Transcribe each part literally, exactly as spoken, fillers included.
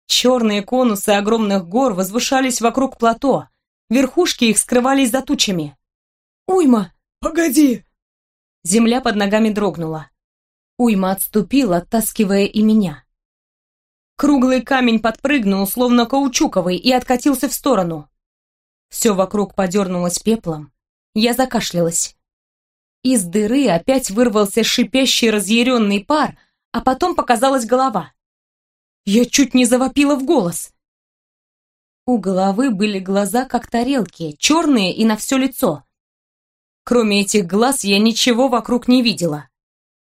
Черные конусы огромных гор возвышались вокруг плато, верхушки их скрывались за тучами. «Уйма! Погоди!» Земля под ногами дрогнула. Уйма отступил, оттаскивая и меня. Круглый камень подпрыгнул, словно каучуковый, и откатился в сторону. Все вокруг подернулось пеплом. Я закашлялась. Из дыры опять вырвался шипящий разъяренный пар, а потом показалась голова. Я чуть не завопила в голос. У головы были глаза, как тарелки, черные и на все лицо. Кроме этих глаз я ничего вокруг не видела.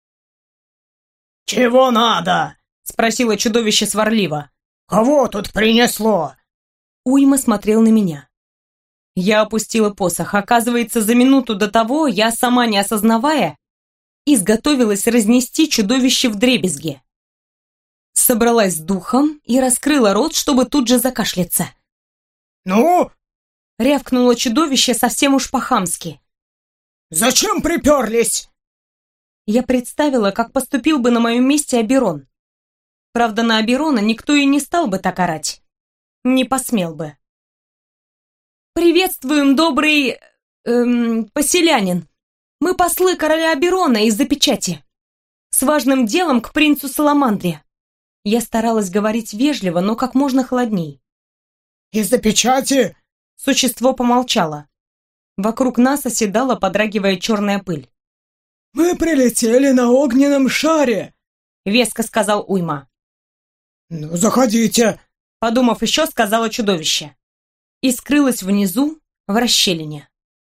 «Чего надо?» — спросило чудовище сварливо. «Кого тут принесло?» Уйма смотрел на меня. Я опустила посох. Оказывается, за минуту до того я, сама не осознавая, изготовилась разнести чудовище вдребезги. Собралась с духом и раскрыла рот, чтобы тут же закашляться. «Ну?» — рявкнуло чудовище совсем уж по-хамски. «Зачем приперлись?» Я представила, как поступил бы на моем месте Аберон. Правда, на Аберона никто и не стал бы так орать. Не посмел бы. «Приветствуем, добрый... Эм, поселянин. Мы послы короля Аберона из-за печати. С важным делом к принцу Саламандре». Я старалась говорить вежливо, но как можно холодней. «Из-за печати?» Существо помолчало. Вокруг нас оседала, подрагивая черная пыль. «Мы прилетели на огненном шаре», — веско сказал Уйма. «Ну, заходите», — подумав еще, сказала чудовище. И скрылась внизу, в расщелине.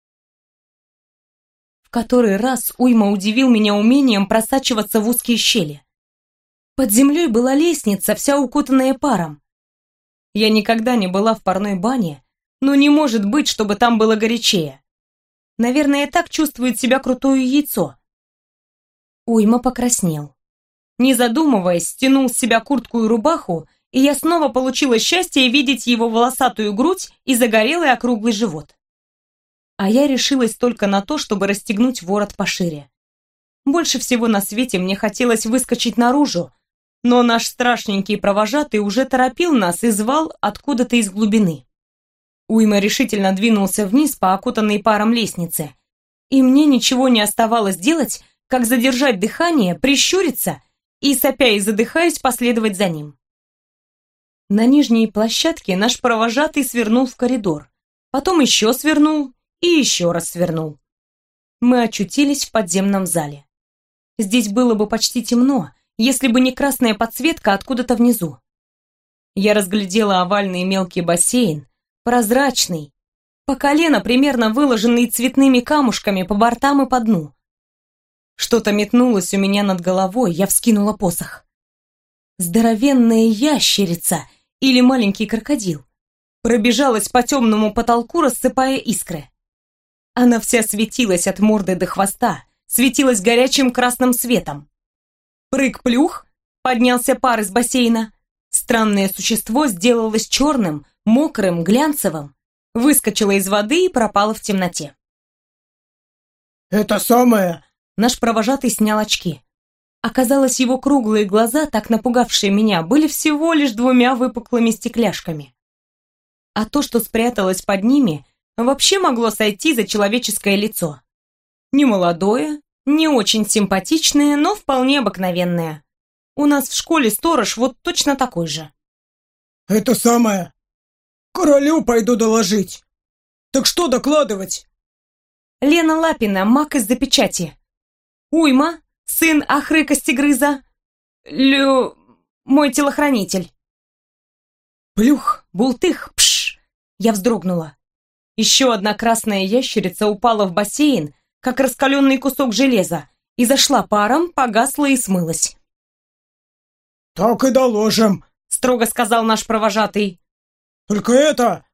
В который раз Уйма удивил меня умением просачиваться в узкие щели. Под землей была лестница, вся укутанная паром. Я никогда не была в парной бане, но не может быть, чтобы там было горячее. Наверное, так чувствует себя крутое яйцо. Уйма покраснел. Не задумываясь, стянул с себя куртку и рубаху, и я снова получила счастье видеть его волосатую грудь и загорелый округлый живот. А я решилась только на то, чтобы расстегнуть ворот пошире. Больше всего на свете мне хотелось выскочить наружу, но наш страшненький провожатый уже торопил нас и звал откуда-то из глубины. Уйма решительно двинулся вниз по окутанной паром лестнице, и мне ничего не оставалось делать, как задержать дыхание, прищуриться и, сопя и задыхаясь, последовать за ним. На нижней площадке наш провожатый свернул в коридор, потом еще свернул и еще раз свернул. Мы очутились в подземном зале. Здесь было бы почти темно, если бы не красная подсветка откуда-то внизу. Я разглядела овальный мелкий бассейн, прозрачный, по колено примерно выложенный цветными камушками по бортам и по дну. Что-то метнулось у меня над головой, я вскинула посох. Здоровенная ящерица или маленький крокодил пробежалась по темному потолку, рассыпая искры. Она вся светилась от морды до хвоста, светилась горячим красным светом. Прыг-плюх, поднялся пар из бассейна. Странное существо сделалось черным, мокрым, глянцевым, выскочило из воды и пропало в темноте. «Это самое...» Наш провожатый снял очки. Оказалось, его круглые глаза, так напугавшие меня, были всего лишь двумя выпуклыми стекляшками. А то, что спряталось под ними, вообще могло сойти за человеческое лицо. Не молодое, не очень симпатичное, но вполне обыкновенное. У нас в школе сторож вот точно такой же. «Это самое... Королю пойду доложить. Так что докладывать?» Лена Лапина, маг из-за печати. Уйма, сын Ахры Костегрыза. Лю... мой телохранитель. Плюх, бултых, пш! Я вздрогнула. Еще одна красная ящерица упала в бассейн, как раскаленный кусок железа, и зашла паром, погасла и смылась. «Так и доложим», — строго сказал наш провожатый. «Только это...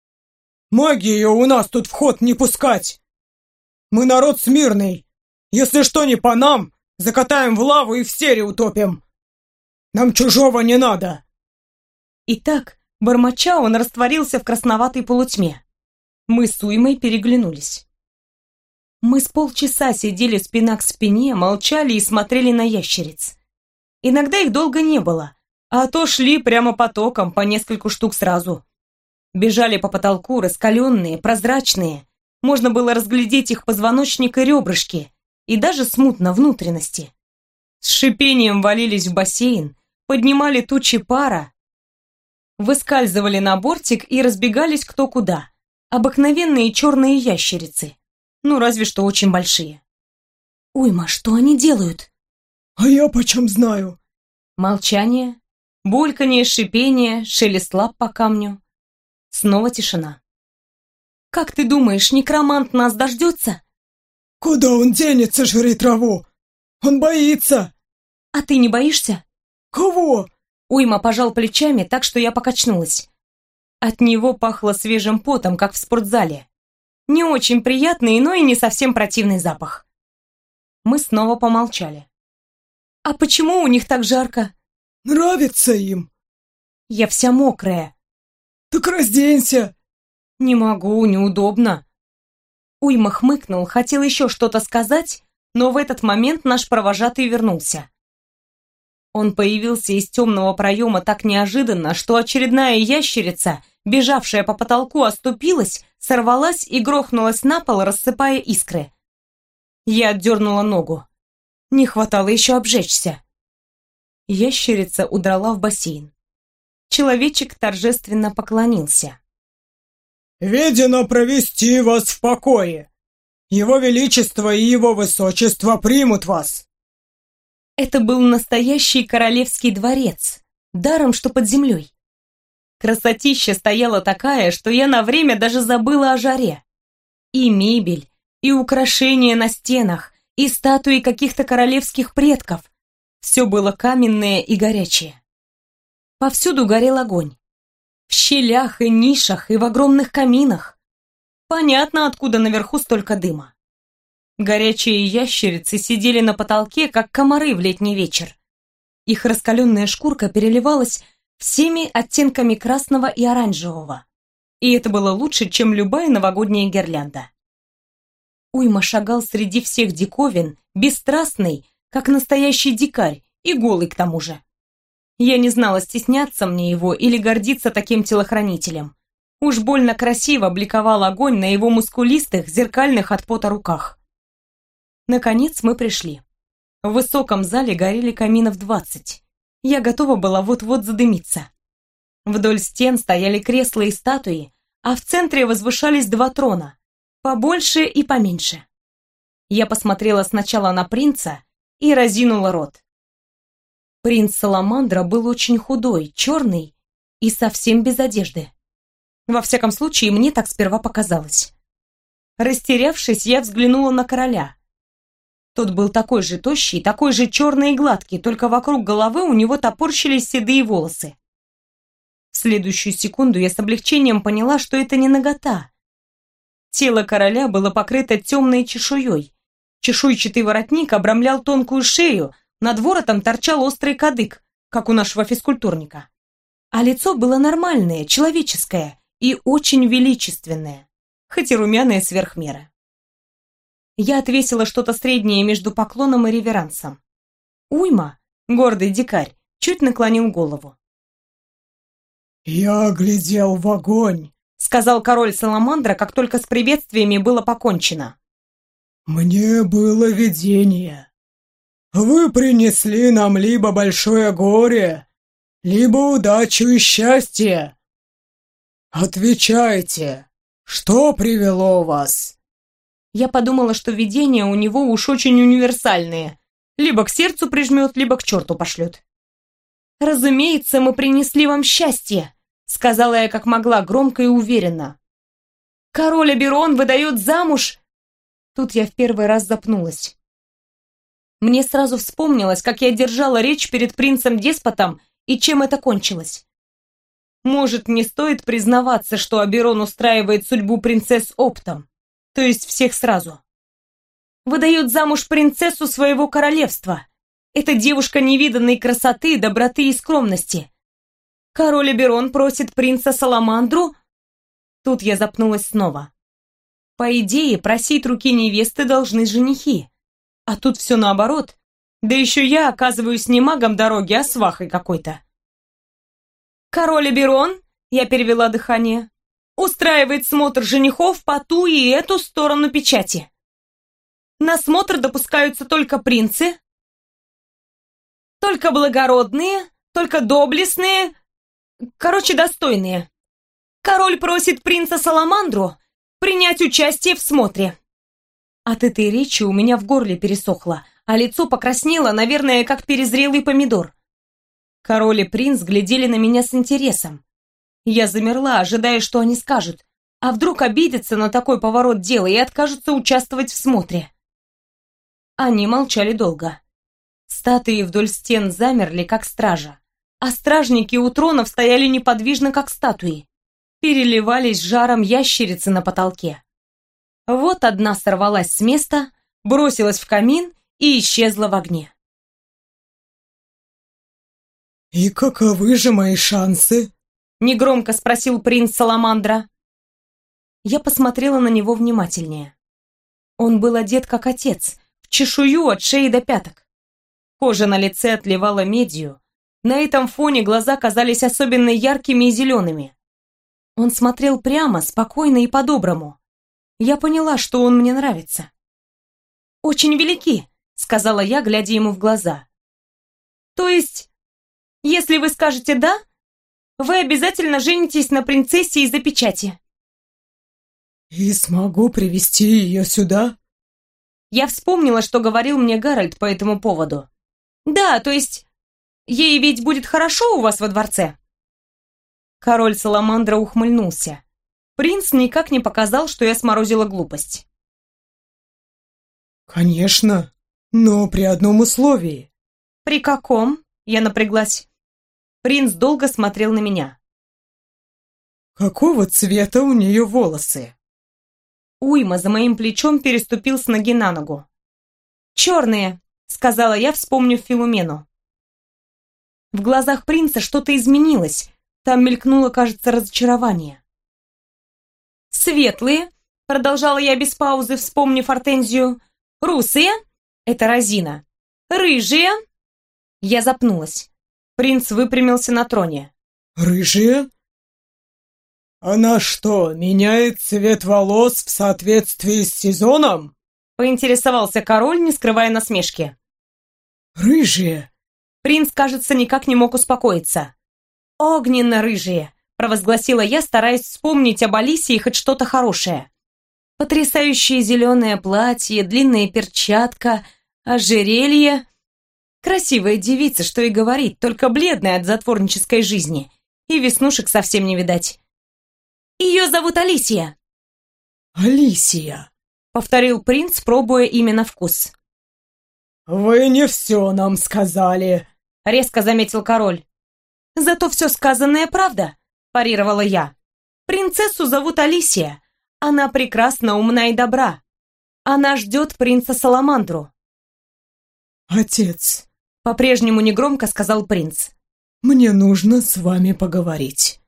магию у нас тут в ход не пускать. Мы народ смирный. Если что не по нам, закатаем в лаву и в сере утопим. Нам чужого не надо». Итак, бормоча, он растворился в красноватой полутьме. Мы с Уймой переглянулись. Мы с полчаса сидели спина к спине, молчали и смотрели на ящериц. Иногда их долго не было, А то шли прямо потоком, по нескольку штук сразу. Бежали по потолку, раскаленные, прозрачные. Можно было разглядеть их позвоночник и ребрышки, и даже смутно внутренности. С шипением валились в бассейн, поднимали тучи пара, выскальзывали на бортик и разбегались кто куда. Обыкновенные черные ящерицы. Ну, разве что очень большие. «Уйма, что они делают?» «А я почем знаю?» Молчание, бульканье, шипение, шелест лап по камню. Снова тишина. «Как ты думаешь, некромант нас дождется?» «Куда он денется, жри траву? Он боится!» «А ты не боишься?» «Кого?» Уйма пожал плечами, так что я покачнулась. От него пахло свежим потом, как в спортзале. Не очень приятный, но и не совсем противный запах. Мы снова помолчали. «А почему у них так жарко?» «Нравится им». «Я вся мокрая». «Так разденься». «Не могу, неудобно». Уйма хмыкнул, хотел еще что-то сказать, но в этот момент наш провожатый вернулся. Он появился из темного проема так неожиданно, что очередная ящерица, бежавшая по потолку, оступилась, сорвалась и грохнулась на пол, рассыпая искры. Я отдернула ногу. Не хватало еще обжечься. Ящерица удрала в бассейн. Человечек торжественно поклонился. «Ведено провести вас в покое. Его Величество и Его Высочество примут вас». Это был настоящий королевский дворец, даром что под землей. Красотища стояла такая, что я на время даже забыла о жаре. И мебель, и украшения на стенах, и статуи каких-то королевских предков. Все было каменное и горячее. Повсюду горел огонь. В щелях и нишах, и в огромных каминах. Понятно, откуда наверху столько дыма. Горячие ящерицы сидели на потолке, как комары в летний вечер. Их раскаленная шкурка переливалась всеми оттенками красного и оранжевого. И это было лучше, чем любая новогодняя гирлянда. Уйма шагал среди всех диковин, бесстрастный, как настоящий дикарь, и голый к тому же. Я не знала, стесняться мне его или гордиться таким телохранителем. Уж больно красиво бликовал огонь на его мускулистых, зеркальных от пота руках. Наконец мы пришли. В высоком зале горели каминов двадцать. Я готова была вот-вот задымиться. Вдоль стен стояли кресла и статуи, а в центре возвышались два трона, побольше и поменьше. Я посмотрела сначала на принца и разинула рот. Принц Саламандра был очень худой, черный и совсем без одежды. Во всяком случае, мне так сперва показалось. Растерявшись, я взглянула на короля. Тот был такой же тощий, такой же черный и гладкий, только вокруг головы у него топорщились седые волосы. В следующую секунду я с облегчением поняла, что это не нагота. Тело короля было покрыто темной чешуей. Чешуйчатый воротник обрамлял тонкую шею, над воротом торчал острый кадык, как у нашего физкультурника. А лицо было нормальное, человеческое и очень величественное, хоть и румяное сверх меры. Я отвесила что-то среднее между поклоном и реверансом. Уйма, гордый дикарь, чуть наклонил голову. «Я глядел в огонь», — сказал король Саламандра, как только с приветствиями было покончено. «Мне было видение. Вы принесли нам либо большое горе, либо удачу и счастье. Отвечайте, что привело вас?» Я подумала, что видения у него уж очень универсальные. Либо к сердцу прижмет, либо к черту пошлет. «Разумеется, мы принесли вам счастье», — сказала я как могла, громко и уверенно. «Король Аберон выдает замуж...» Тут я в первый раз запнулась. Мне сразу вспомнилось, как я держала речь перед принцем-деспотом и чем это кончилось. Может, не стоит признаваться, что Аберон устраивает судьбу принцесс оптом, то есть всех сразу. Выдает замуж принцессу своего королевства. Это девушка невиданной красоты, доброты и скромности. Король Аберон просит принца Саламандру... Тут я запнулась снова. По идее, просить руки невесты должны женихи. А тут все наоборот. Да еще я оказываюсь не магом дороги, а свахой какой-то. Король Аберон, я перевела дыхание, устраивает смотр женихов по ту и эту сторону печати. На смотр допускаются только принцы, только благородные, только доблестные, короче, достойные. Король просит принца Саламандру принять участие в смотре. От этой речи у меня в горле пересохло, а лицо покраснело, наверное, как перезрелый помидор. Король и принц глядели на меня с интересом. Я замерла, ожидая, что они скажут. А вдруг обидятся на такой поворот дела и откажутся участвовать в смотре? Они молчали долго. Статуи вдоль стен замерли, как стража, а стражники у тронов стояли неподвижно, как статуи. Переливались жаром ящерицы на потолке. Вот одна сорвалась с места, бросилась в камин и исчезла в огне. «И каковы же мои шансы?» — негромко спросил принц Саламандра. Я посмотрела на него внимательнее. Он был одет как отец, в чешую от шеи до пяток. Кожа на лице отливала медью, на этом фоне глаза казались особенно яркими и зелеными. Он смотрел прямо, спокойно и по-доброму. Я поняла, что он мне нравится. «Очень велики», — сказала я, глядя ему в глаза. «То есть, если вы скажете «да», вы обязательно женитесь на принцессе из-за печати?» «И смогу привести ее сюда?» Я вспомнила, что говорил мне Гарольд по этому поводу. «Да, то есть, ей ведь будет хорошо у вас во дворце?» Король Саламандра ухмыльнулся. Принц никак не показал, что я сморозила глупость. «Конечно, но при одном условии». «При каком?» — я напряглась. Принц долго смотрел на меня. «Какого цвета у нее волосы?» Уйма за моим плечом переступил с ноги на ногу. «Черные», — сказала я, вспомнив Филумену. В глазах принца что-то изменилось. Там мелькнуло, кажется, разочарование. «Светлые», — продолжала я без паузы, вспомнив Артензию. «Русые» — это Розина. «Рыжие». Я запнулась. Принц выпрямился на троне. «Рыжие? Она что, меняет цвет волос в соответствии с сезоном?» Поинтересовался король, не скрывая насмешки. «Рыжие?» Принц, кажется, никак не мог успокоиться. «Огненно-рыжие», — провозгласила я, стараясь вспомнить об Алисии хоть что-то хорошее. Потрясающее зеленое платье, длинная перчатка, ожерелье. Красивая девица, что и говорить, только бледная от затворнической жизни. И веснушек совсем не видать. «Ее зовут Алисия». «Алисия», — повторил принц, пробуя имя на вкус. «Вы не все нам сказали», — резко заметил король. «Зато все сказанное правда», — парировала я. «Принцессу зовут Алисия. Она прекрасна, умна и добра. Она ждет принца Саламандру». «Отец», — по-прежнему негромко сказал принц. «мне нужно с вами поговорить».